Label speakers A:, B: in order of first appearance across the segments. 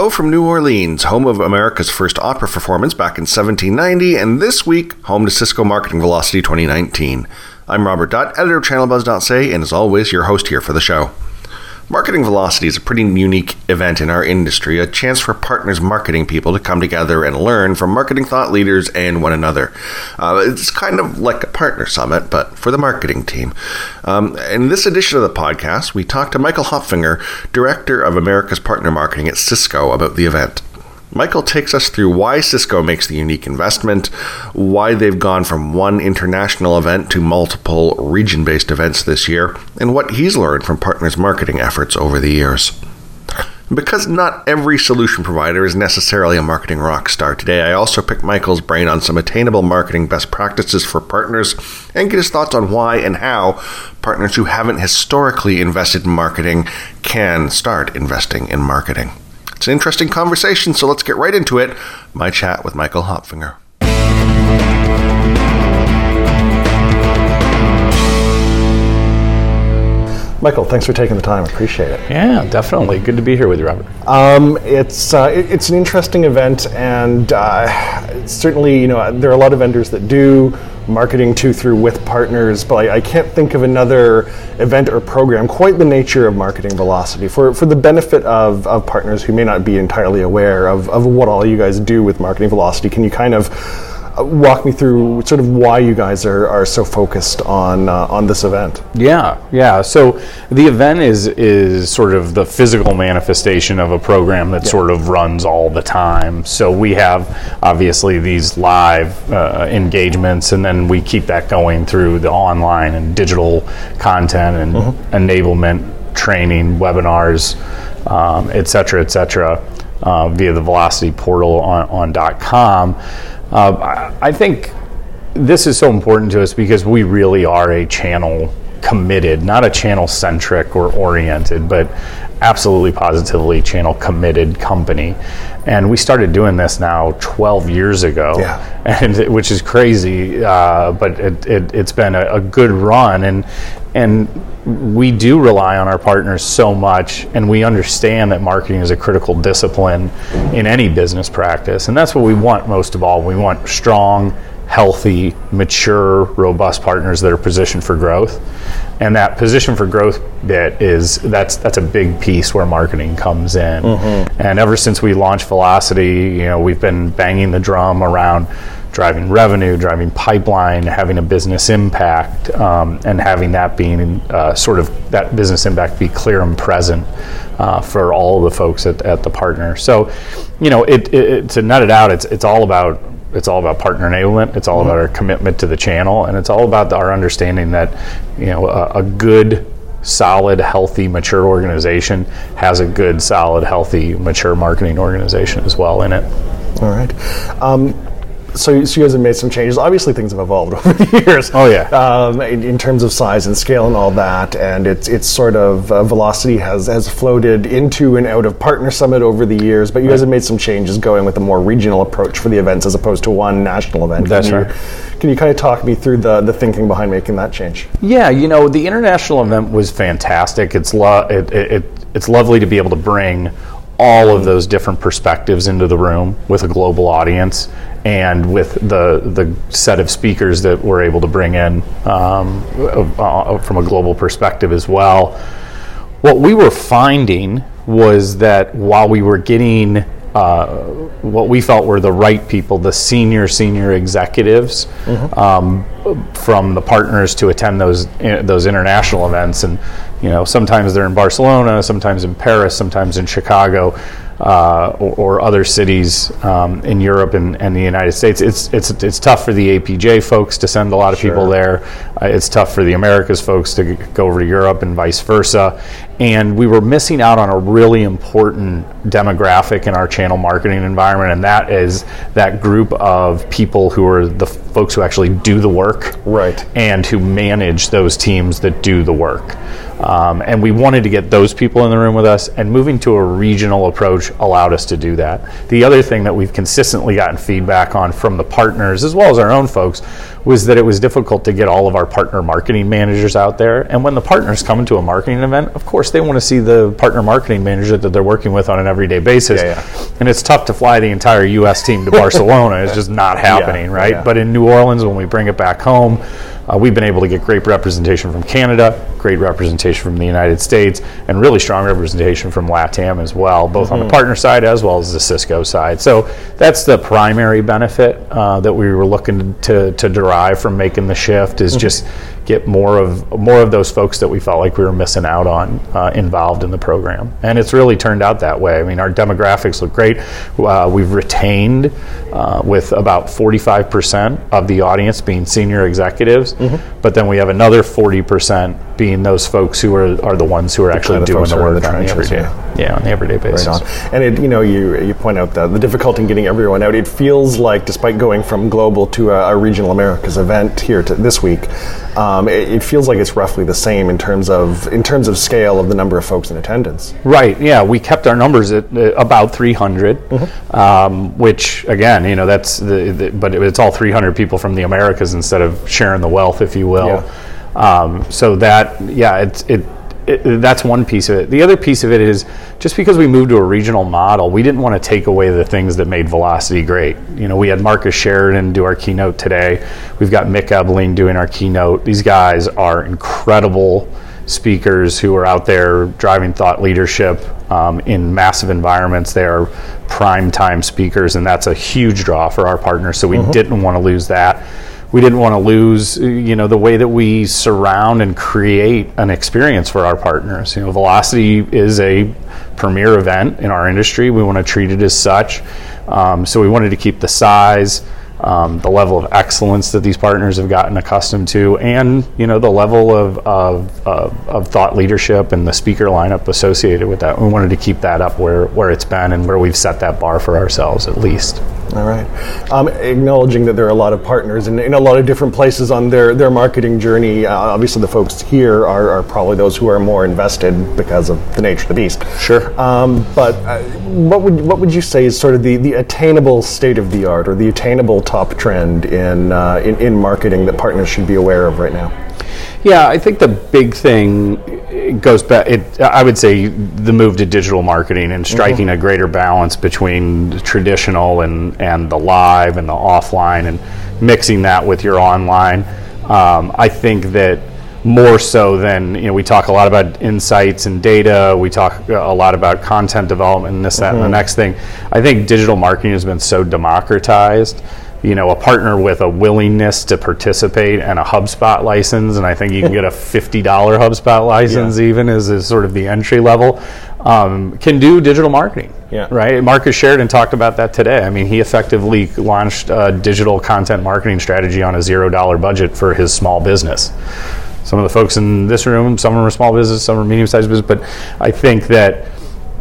A: Cisco from New Orleans, home of America's first opera performance back in 1790, and this week, home to Cisco Marketing Velocity 2019. I'm Robert Dutt, editor of ChannelBuzz.ca, and as always, your host here for the show. Marketing Velocity is a pretty unique event in our industry, a chance for partners marketing people to come together and learn from marketing thought leaders and one another. It's kind of like a partner summit, but for the marketing team. In this edition of the podcast, we talked to Michael Hopfinger, Director of America's Partner Marketing at Cisco, about the event. Michael takes us through why Cisco makes the unique investment, why they've gone from one international event to multiple region-based events this year, and what he's learned from partners' marketing efforts over the years. Because not every solution provider is necessarily a marketing rock star today, I also picked Michael's brain on some attainable marketing best practices for partners and get his thoughts on why and how partners who haven't historically invested in marketing can start investing in marketing. It's an interesting conversation, so let's get right into it. My chat with Michael Hopfinger. Michael, thanks for taking the time. I appreciate it.
B: Yeah, definitely. Good to be here with you, Robert.
A: It's an interesting event, and certainly, there are a lot of vendors that do marketing through with partners, but I can't think of another event or program quite the nature of Marketing Velocity for the benefit of partners who may not be entirely aware of what all you guys do with Marketing Velocity. Can you kind of walk me through sort of why you guys are so focused on this event?
B: Yeah. So the event is sort of the physical manifestation of a program that sort of runs all the time. So we have obviously these live engagements, and then we keep that going through the online and digital content and enablement, training, webinars, et cetera, via the Velocity portal on .com. I think this is so important to us because we really are a channel committed, not a channel centric or oriented, but absolutely positively channel committed company. And we started doing this now 12 years ago, which is crazy, but it's been a good run. And we do rely on our partners so much, and we understand that marketing is a critical discipline in any business practice. And that's what we want most of all. We want strong, healthy, mature, robust partners that are positioned for growth. And that position for growth bit that's a big piece where marketing comes in. And ever since we launched Velocity, we've been banging the drum around driving revenue, driving pipeline, having a business impact, and having that being sort of that business impact be clear and present for all the folks at the partner. So, to nut it out, it's all about partner enablement. It's all about our commitment to the channel, and it's all about our understanding that a good, solid, healthy, mature organization has a good, solid, healthy, mature marketing organization as well in it.
A: All right. So you guys have made some changes. Obviously, things have evolved over the years.
B: Oh yeah.
A: In terms of size and scale and all that, and it's sort of Velocity has floated into and out of Partner Summit over the years. But you guys have made some changes, going with a more regional approach for the events as opposed to one national event.
B: That's right.
A: Can you kind of talk me through the thinking behind making that change?
B: Yeah, the international event was fantastic. It's lovely to be able to bring all of those different perspectives into the room with a global audience, and with the set of speakers that we're able to bring in from a global perspective as well. What we were finding was that while we were getting what we felt were the right people, the senior executives from the partners to attend those international events, and sometimes they're in Barcelona, sometimes in Paris, sometimes in Chicago, or other cities in Europe and the United States. It's tough for the APJ folks to send a lot of people there. It's tough for the Americas folks to go over to Europe and vice versa. And we were missing out on a really important demographic in our channel marketing environment, and that is that group of people who are the folks who actually do the work,
A: right,
B: and who manage those teams that do the work. And we wanted to get those people in the room with us, and moving to a regional approach allowed us to do that. The other thing that we've consistently gotten feedback on from the partners, as well as our own folks, was that it was difficult to get all of our partner marketing managers out there. And when the partners come to a marketing event, of course course they want to see the partner marketing manager that they're working with on an everyday basis. And it's tough to fly the entire U.S. team to Barcelona. It's just not happening, right? But in New Orleans, when we bring it back home, we've been able to get great representation from Canada, great representation from the United States, and really strong representation from LATAM as well, both on the partner side as well as the Cisco side. So that's the primary benefit that we were looking to derive from making the shift, is just get more of those folks that we felt like we were missing out on involved in the program. And it's really turned out that way. I mean, our demographics look great. We've retained with about 45% of the audience being senior executives, but then we have another 40% being those folks who are the ones who are actually doing the work on the everyday, on the everyday basis.
A: Right on. And you point out the difficulty in getting everyone out. It feels like, despite going from global to a regional Americas event here to this week, it feels like it's roughly the same in terms of scale of the number of folks in attendance.
B: Right. Yeah, we kept our numbers at about 300, which again, that's but it's all 300 people from the Americas instead of sharing the wealth, if you will. So that, that's one piece of it. The other piece of it is, just because we moved to a regional model, we didn't want to take away the things that made Velocity great. We had Marcus Sheridan do our keynote today. We've got Mick Ebeling doing our keynote. These guys are incredible speakers who are out there driving thought leadership in massive environments. They are prime time speakers, and that's a huge draw for our partners. So we didn't want to lose that. We didn't want to lose, the way that we surround and create an experience for our partners. Velocity is a premier event in our industry. We want to treat it as such. So we wanted to keep the size, the level of excellence that these partners have gotten accustomed to, and the level of thought leadership and the speaker lineup associated with that. We wanted to keep that up where it's been and where we've set that bar for ourselves, at least.
A: All right. Acknowledging that there are a lot of partners in a lot of different places on their marketing journey. Obviously, the folks here are probably those who are more invested because of the nature of the beast.
B: Sure.
A: But what would you say is sort of the attainable state of the art, or the attainable top trend in marketing that partners should be aware of right now?
B: Yeah, I think the big thing goes back. I would say the move to digital marketing and striking a greater balance between the traditional and the live and the offline, and mixing that with your online. I think that more so than, we talk a lot about insights and data. We talk a lot about content development and this, that, and the next thing. I think digital marketing has been so democratized. A partner with a willingness to participate and a HubSpot license, and I think you can get a $50 HubSpot license even as sort of the entry level, can do digital marketing, right? Marcus Sheridan talked about that today. I mean, he effectively launched a digital content marketing strategy on a $0 budget for his small business. Some of the folks in this room, some are small business, some are medium-sized business, but I think that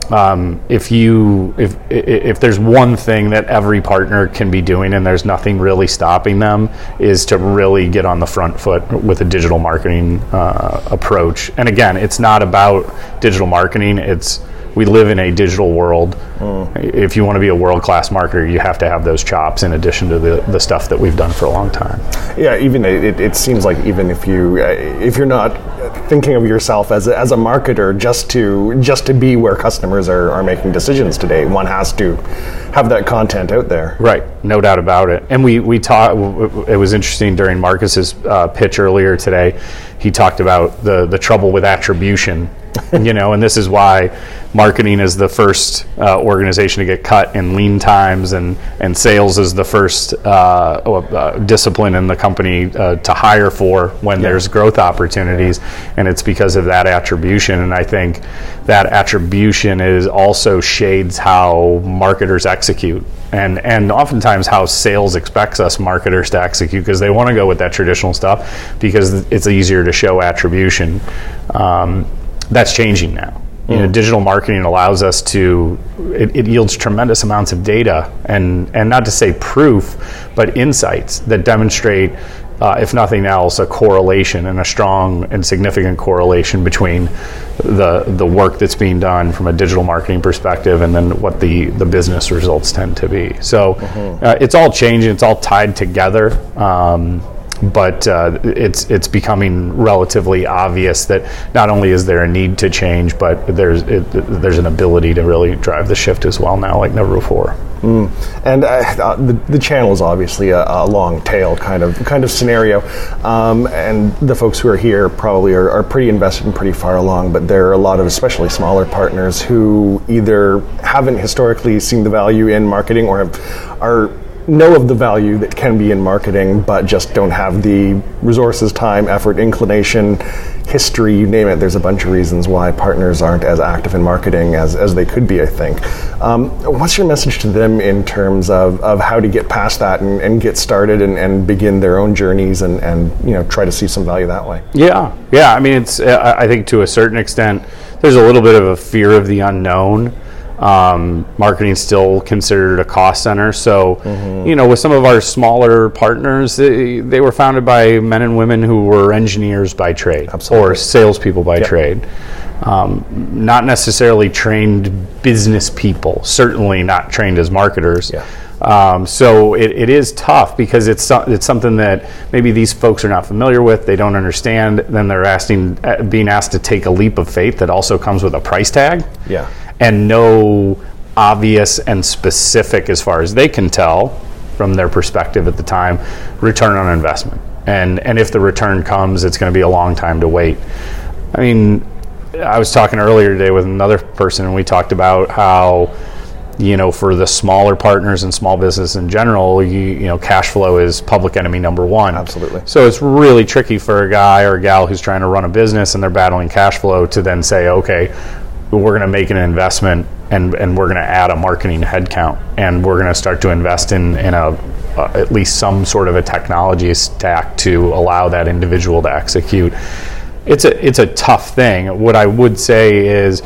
B: if there's one thing that every partner can be doing, and there's nothing really stopping them, is to really get on the front foot with a digital marketing approach. And again, it's not about digital marketing. We live in a digital world. If you want to be a world-class marketer, you have to have those chops in addition to the stuff that we've done for a long time.
A: Yeah, even it seems like even if you're not thinking of yourself as a marketer just to be where customers are making decisions today, one has to have that content out there.
B: Right, no doubt about it. And we talked. It was interesting during Marcus's pitch earlier today. He talked about the trouble with attribution. And this is why marketing is the first organization to get cut in lean times, and sales is the first discipline in the company to hire for when there's growth opportunities, and it's because of that attribution. And I think that attribution is also shades how marketers execute, and oftentimes how sales expects us marketers to execute, because they want to go with that traditional stuff because it's easier to show attribution. That's changing now. Digital marketing allows us to, it yields tremendous amounts of data, and not to say proof, but insights that demonstrate, if nothing else, a correlation, and a strong and significant correlation between the work that's being done from a digital marketing perspective and then what the business results tend to be. So it's all changing, it's all tied together. But it's becoming relatively obvious that not only is there a need to change, but there's an ability to really drive the shift as well now, like never before.
A: And the channel is obviously a long tail kind of scenario, and the folks who are here probably are pretty invested and pretty far along. But there are a lot of especially smaller partners who either haven't historically seen the value in marketing or know of the value that can be in marketing, but just don't have the resources, time, effort, inclination, history, you name it. There's a bunch of reasons why partners aren't as active in marketing as they could be, I think. What's your message to them in terms of how to get past that and get started and begin their own journeys and try to see some value that way?
B: Yeah. I mean, it's I think to a certain extent, there's a little bit of a fear of the unknown. Marketing is still considered a cost center. So, with some of our smaller partners, they were founded by men and women who were engineers by trade. Absolutely. Or salespeople by trade. Not necessarily trained business people, certainly not trained as marketers. Yeah. So it is tough because it's something that maybe these folks are not familiar with, they don't understand, then they're being asked to take a leap of faith that also comes with a price tag.
A: Yeah.
B: And no obvious and specific, as far as they can tell from their perspective at the time, return on investment. And if the return comes, it's going to be a long time to wait. I mean, I was talking earlier today with another person, and we talked about how, for the smaller partners and small business in general, cash flow is public enemy number one.
A: Absolutely.
B: So it's really tricky for a guy or a gal who's trying to run a business and they're battling cash flow to then say, okay, we're going to make an investment and we're going to add a marketing headcount and we're going to start to invest in at least some sort of a technology stack to allow that individual to execute. It's a tough thing. What I would say is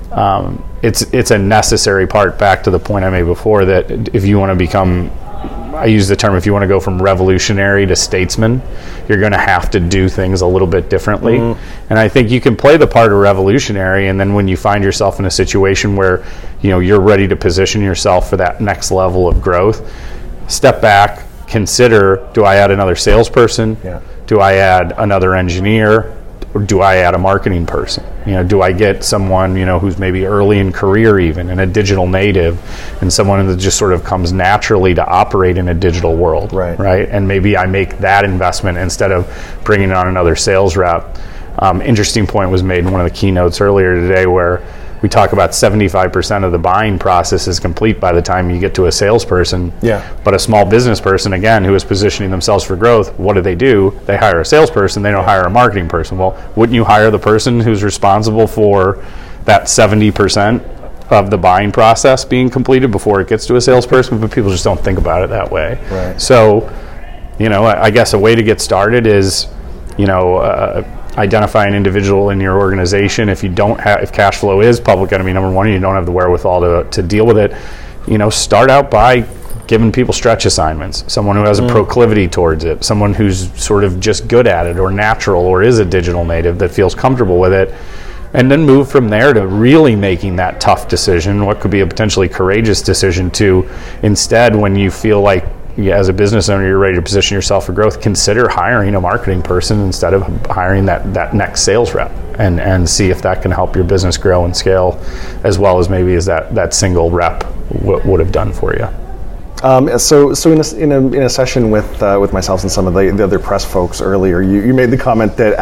B: it's a necessary part, back to the point I made before, that if you want to become, I use the term, if you want to go from revolutionary to statesman, you're going to have to do things a little bit differently. And I think you can play the part of revolutionary, and then when you find yourself in a situation where you're ready to position yourself for that next level of growth, step back, consider, do I add another salesperson? Yeah. Do I add another engineer? Or do I add a marketing person? Do I get someone, who's maybe early in career even, and a digital native, and someone that just sort of comes naturally to operate in a digital world, right? And maybe I make that investment instead of bringing on another sales rep. Interesting point was made in one of the keynotes earlier today where we talk about 75% of the buying process is complete by the time you get to a salesperson. Yeah. But a small business person, again, who is positioning themselves for growth, what do? They hire a salesperson. They don't hire a marketing person. Well, wouldn't you hire the person who's responsible for that 70% of the buying process being completed before it gets to a salesperson? But people just don't think about it that way. Right. So, I guess a way to get started is, identify an individual in your organization. If cash flow is public enemy number one, and you don't have the wherewithal to deal with it, start out by giving people stretch assignments. Someone who has a proclivity towards it, someone who's sort of just good at it or natural or is a digital native that feels comfortable with it, and then move from there to really making that tough decision, what could be a potentially courageous decision, to instead, when you feel like as a business owner you're ready to position yourself for growth, consider hiring a marketing person instead of hiring that next sales rep, and see if that can help your business grow and scale as well as maybe as that single rep would have done for you.
A: So in a session with myself and some of the other press folks earlier, you made the comment that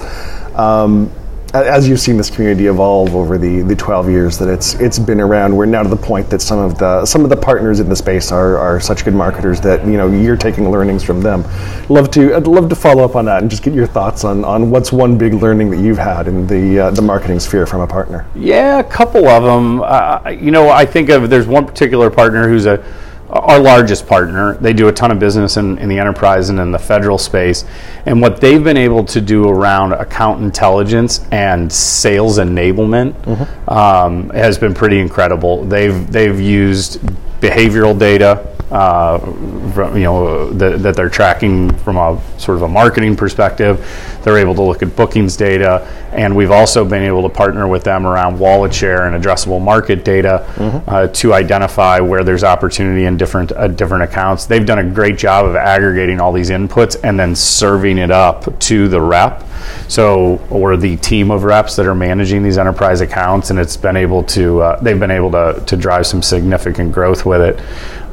A: as you've seen this community evolve over the 12 years that it's been around, we're now to the point that some of the partners in the space are such good marketers that you're taking learnings from them. I'd love to follow up on that and just get your thoughts on what's one big learning that you've had in the marketing sphere from a partner.
B: Yeah, a couple of them. I think there's one particular partner who's our largest partner. They do a ton of business in the enterprise and in the federal space. And what they've been able to do around account intelligence and sales enablement has been pretty incredible. They've used behavioral data, that they're tracking from a sort of a marketing perspective. They're able to look at bookings data, and we've also been able to partner with them around wallet share and addressable market data to identify where there's opportunity in different accounts. They've done a great job of aggregating all these inputs and then serving it up to the rep. Or the team of reps that are managing these enterprise accounts, and it's been able to they've been able to drive some significant growth with it.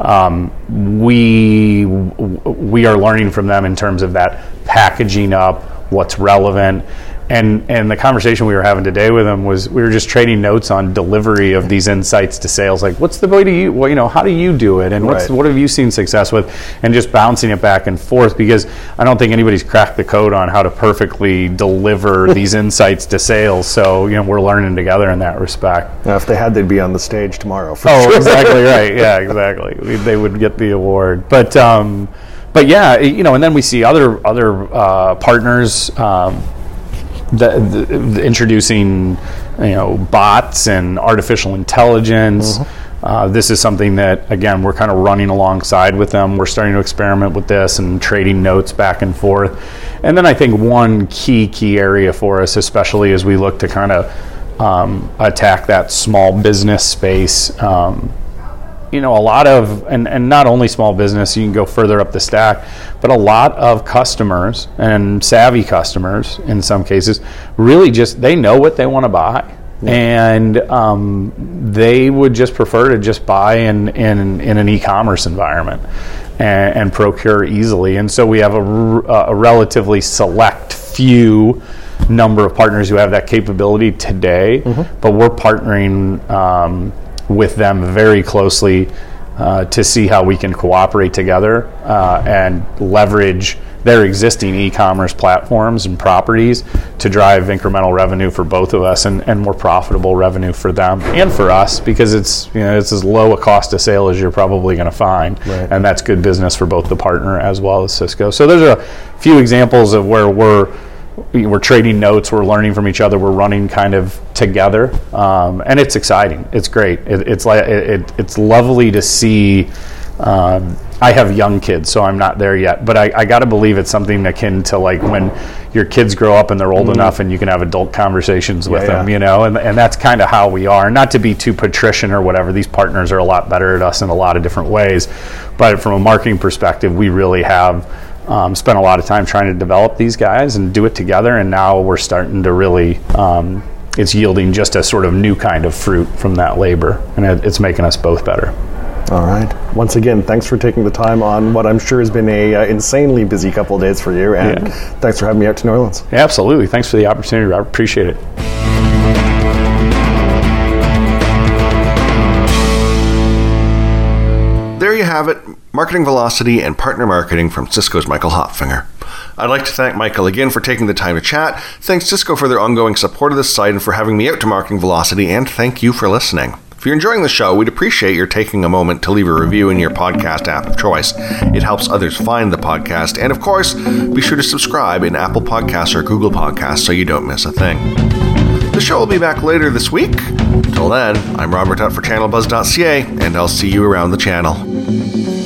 B: We are learning from them in terms of that packaging up what's relevant. And the conversation we were having today with them was we were just trading notes on delivery of these insights to sales. Like, what's the way to you? Well, how do you do it? And what have you seen success with? And just bouncing it back and forth, because I don't think anybody's cracked the code on how to perfectly deliver these insights to sales. So we're learning together in that respect.
C: Now, if they had, they'd be on the stage tomorrow. For sure.
B: Exactly right. Yeah, exactly. They would get the award. But yeah, and then we see other partners. Introducing bots and artificial intelligence. This is something that, again, we're kind of running alongside with them. We're starting to experiment with this and trading notes back and forth. And then I think one key area for us, especially as we look to kind of attack that small business space, a lot of, and not only small business, you can go further up the stack, but a lot of customers, and savvy customers in some cases, really just, they know what they want to buy. Yeah. And they would just prefer to just buy in an e-commerce environment and procure easily. And so we have a relatively select few number of partners who have that capability today, but we're partnering with them very closely to see how we can cooperate together and leverage their existing e-commerce platforms and properties to drive incremental revenue for both of us and more profitable revenue for them and for us, because it's as low a cost of sale as you're probably going to find, and that's good business for both the partner as well as Cisco. So there's a few examples of where we're trading notes, we're learning from each other, we're running kind of together, and it's exciting. It's great. It's lovely to see. I have young kids, so I'm not there yet, but I got to believe it's something akin to like when your kids grow up and they're old enough and you can have adult conversations with them, and that's kind of how we are. Not to be too patrician or whatever, these partners are a lot better at us in a lot of different ways, but from a marketing perspective, we really have spent a lot of time trying to develop these guys and do it together, and now we're starting to really, it's yielding just a sort of new kind of fruit from that labor, and it's making us both better.
C: All right. Once again, thanks for taking the time on what I'm sure has been a insanely busy couple of days for you, and thanks for having me out to New Orleans.
B: Yeah, absolutely. Thanks for the opportunity, Robert. Appreciate it.
A: There you have it, marketing velocity and partner marketing from Cisco's Michael Hopfinger. I'd like to thank Michael again for taking the time to chat. Thanks Cisco for their ongoing support of this site and for having me out to Marketing Velocity, and thank you for listening. If you're enjoying the show, we'd appreciate your taking a moment to leave a review in your podcast app of choice. It helps others find the podcast, and of course, be sure to subscribe in Apple Podcasts or Google Podcasts so you don't miss a thing. The show will be back later this week. Till then, I'm Robert Hutt for ChannelBuzz.ca, and I'll see you around the channel.